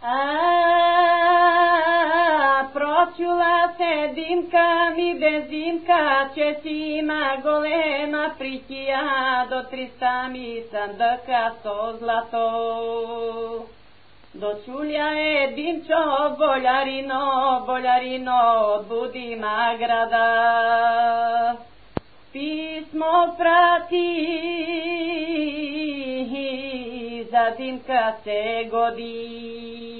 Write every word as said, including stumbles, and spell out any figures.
A pročula se Dimka mi bez Dimka, че си има голема прития, до триста ми сандъка со злато. Дочуля е Димчо, болярино, болярино, от Будима града. Писмо прати, за Димка се годи.